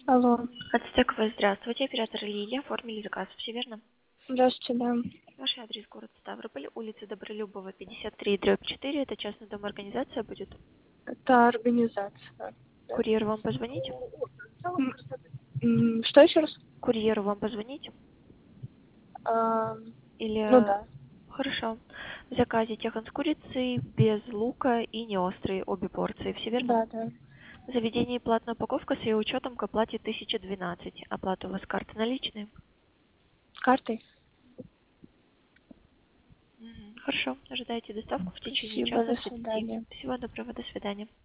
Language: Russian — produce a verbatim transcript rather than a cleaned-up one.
Алло. Ацтековая, здравствуйте. Оператор Лилия. Оформили заказ. Все верно? Здравствуйте, да. Ваш адрес город Ставрополь, улица Добролюбова, пятьдесят три, дробь четыре. Это частный дом, организация будет. Это организация. Да. Курьеру вам позвонить? М, м, Что еще раз? Курьеру вам позвонить? А, ну Или... да. Хорошо. В заказе техан с курицей, без лука и не острые, обе порции. Все верно? Да, да. В заведении платная упаковка с ее учетом к оплате тысяча двенадцать. Оплата у вас карты наличные? С картой? Мгм. Хорошо. Ожидайте доставку в течение Спасибо, до часа тридцати. свидания. Всего доброго. До свидания.